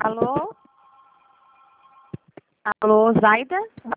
Alô? Alô, Zaida?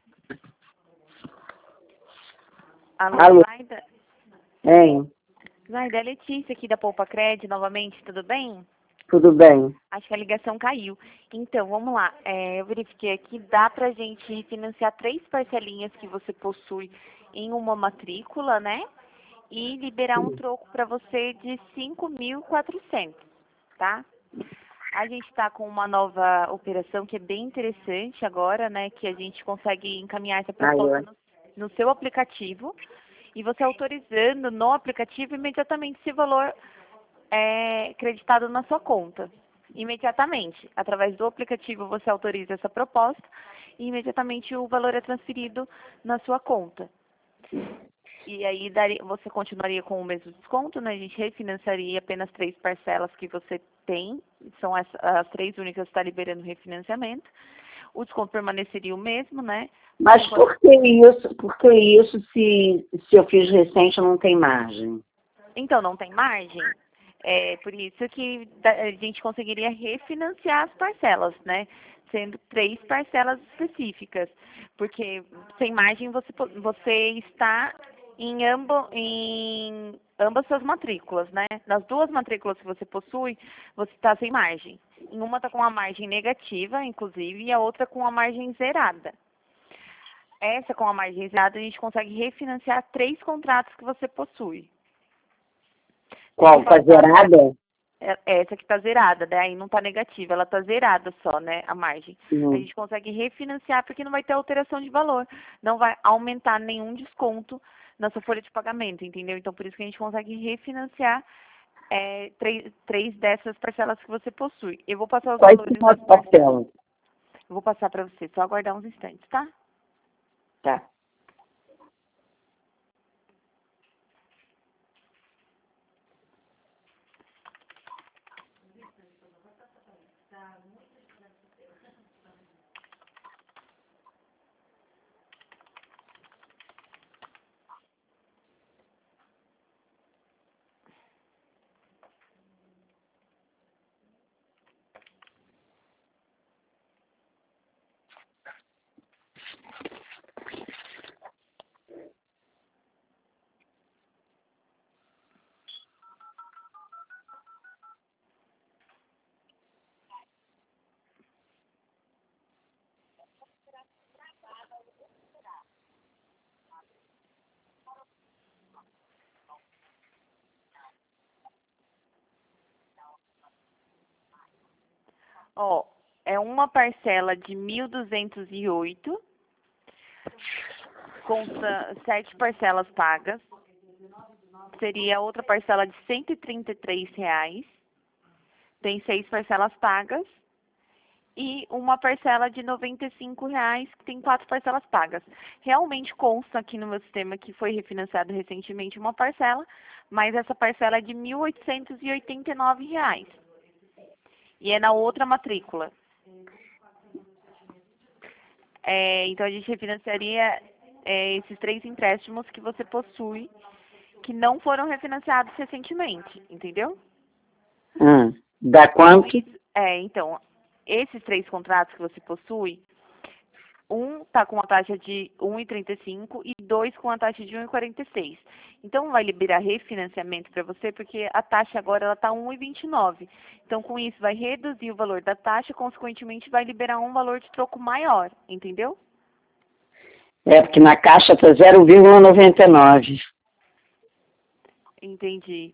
Alô, Alô? Zaida? Hein? Zaida, é Letícia aqui da Poupa Cred, novamente, tudo bem? Tudo bem? Acho que a ligação caiu. Então, vamos lá. Eu verifiquei aqui, dá pra gente financiar 3 parcelinhas que você possui em uma matrícula, né? E liberar um troco para você de 5.400, tá? A gente está com uma nova operação que é bem interessante agora, né? Que a gente consegue encaminhar essa proposta no seu aplicativo. E você autorizando no aplicativo, imediatamente esse valor é creditado na sua conta. Imediatamente. Através do aplicativo você autoriza essa proposta e imediatamente o valor é transferido na sua conta. E aí você continuaria com o mesmo desconto, né? A gente refinanciaria apenas 3 parcelas que você tem. São as 3 únicas que está liberando refinanciamento. O desconto permaneceria o mesmo, né? Mas por que isso? Por que isso se eu fiz recente não tem margem? Então, não tem margem? É por isso que a gente conseguiria refinanciar as parcelas, né? Sendo 3 parcelas específicas. Porque sem margem você está em ambas suas matrículas, né? Nas 2 matrículas que você possui, você está sem margem. Em uma está com uma margem negativa, inclusive, e a outra com a margem zerada. Essa com a margem zerada, a gente consegue refinanciar 3 contratos que você possui. Qual? Está zerada? Essa que está zerada, daí não está negativa, ela está zerada só, né, a margem. A gente consegue refinanciar porque não vai ter alteração de valor, não vai aumentar nenhum desconto na sua folha de pagamento, entendeu? Então, por isso que a gente consegue refinanciar 3 dessas parcelas que você possui. Eu vou passar os Quais valores são das as parcelas. parcelas? Eu vou passar para você, só aguardar uns instantes, tá? Tá. Ó, é uma parcela de 1.208, com 7 parcelas pagas. Seria outra parcela de R$ 133, tem 6 parcelas pagas. E uma parcela de R$ 95, que tem 4 parcelas pagas. Realmente consta aqui no meu sistema que foi refinanciado recentemente uma parcela, mas essa parcela é de R$ 1.889. E é na outra matrícula. Então, a gente refinanciaria esses 3 empréstimos que você possui, que não foram refinanciados recentemente, entendeu? Dá quanto? Então, esses 3 contratos que você possui, um está com a taxa de 1,35 e 2 com a taxa de 1,46. Então, vai liberar refinanciamento para você, porque a taxa agora está 1,29. Então, com isso, vai reduzir o valor da taxa, consequentemente, vai liberar um valor de troco maior, entendeu? Porque na caixa está 0,99. Entendi.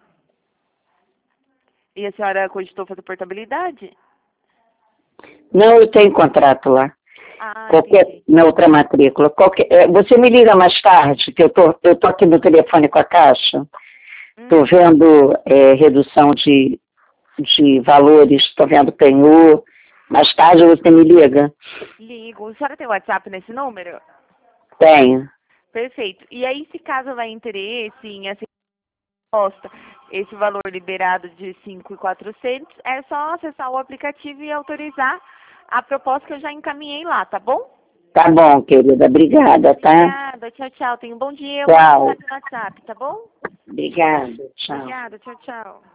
E a senhora cogitou fazer portabilidade? Não, eu tenho contrato lá. Entendi. Na outra matrícula. Você me liga mais tarde, que eu tô aqui no telefone com a caixa. Estou vendo redução de valores, estou vendo penhor. Mais tarde você me liga? Ligo. A senhora tem WhatsApp nesse número? Tenho. Perfeito. E aí, se caso houver interesse em essa proposta, esse valor liberado de 5.400, é só acessar o aplicativo e autorizar a proposta que eu já encaminhei lá, tá bom? Tá bom, querida. Obrigada, tá? Obrigada. Tchau, tchau. Tenha um bom dia. Eu vou Tchau. mandar no WhatsApp, tá bom? Obrigada. Tchau. Obrigada. Tchau, tchau.